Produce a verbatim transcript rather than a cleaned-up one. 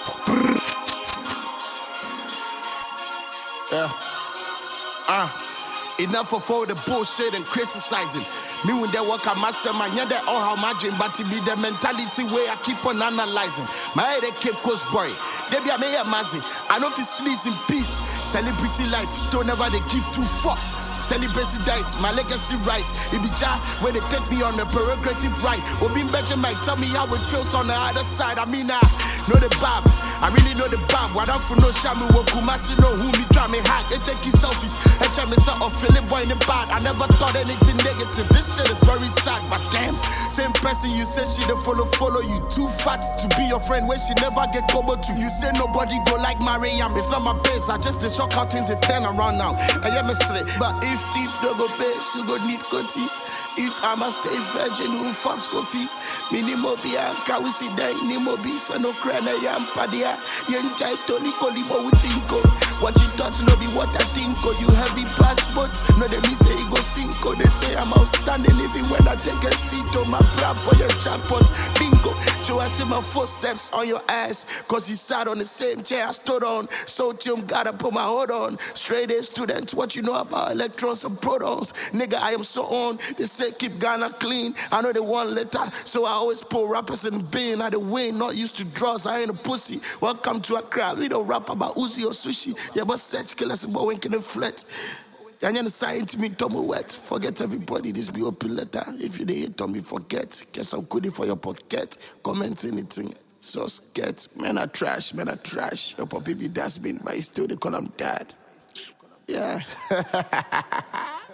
Yeah. Uh, enough of all the bullshit and criticizing. Me when they work at myself, man, yeah, they all how imagine, but it be the mentality way I keep on analyzing. My head a Cape Coast boy. They be a mayor mazzy. I know if it's sleeps in peace. Celebrity life, still never they give two fucks. Celibacy diet, my legacy rise. It be ja where they take me on a prerogative ride. Obin Benjamin might tell me how it feels on the other side. I mean, I know the bab. I really know the bab. What I'm for no shamu wokumasi know who me draw me hack. It take his selfies. And check myself off feeling boy in the bad. I never thought anything negative. This shit is very sad, but damn. Same person you said she don't follow, follow you. Too fat to be your friend when she never get covered to. You say nobody go like Mariam. It's not my base. I just the shock how things they turn around now. I am a straight. But if thief no go pay, she go need coty. If I'm a stage virgin who fucks coffee, minimo bianca we see day nimo bisa no crana yam padia. Yenjai Tony Kolimo Utinko. What you thought no be what I think. Oh, you heavy passport. No they me say it go cinco. They say I'm outstanding even when I take a seat on my plan for your jackpot. Bingo. So I see my footsteps on your ass. Cause you sat on the same chair I stood on. So Tim gotta put my hood on. Straight A student, what you know about electrons and protons? Nigga, I am so on. They say keep Ghana clean. I know they want letter. So I always pull rappers in the bin. I the win, not used to draws. I ain't a pussy. Welcome to Accra. We don't rap about Uzi or sushi. Yeah, but search killers about when can they flat. And you're saying to me, Tommy wet. Forget everybody, this be open letter. If you didn't Tommy, forget. Get some goodie for your pocket. Comment anything. So scared. Men are trash, men are trash. Your puppy be dustbin, but he still they call him dad. Yeah.